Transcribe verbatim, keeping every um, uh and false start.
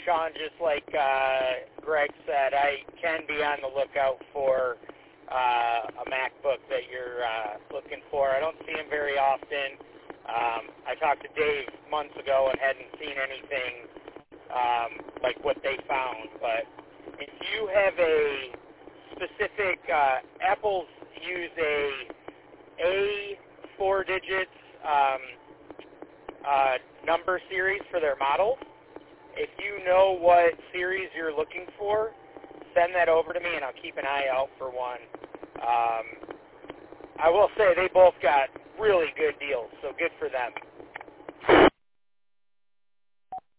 Sean, just like uh, Greg said, I can be on the lookout for uh, a MacBook that you're uh, looking for. I don't see them very often. Um, I talked to Dave months ago and hadn't seen anything um, like what they found. But if you have a specific, uh, Apple's use a A four digits um, uh, number series for their models. If you know what series you're looking for, send that over to me and I'll keep an eye out for one. Um, I will say they both got really good deals, so good for them.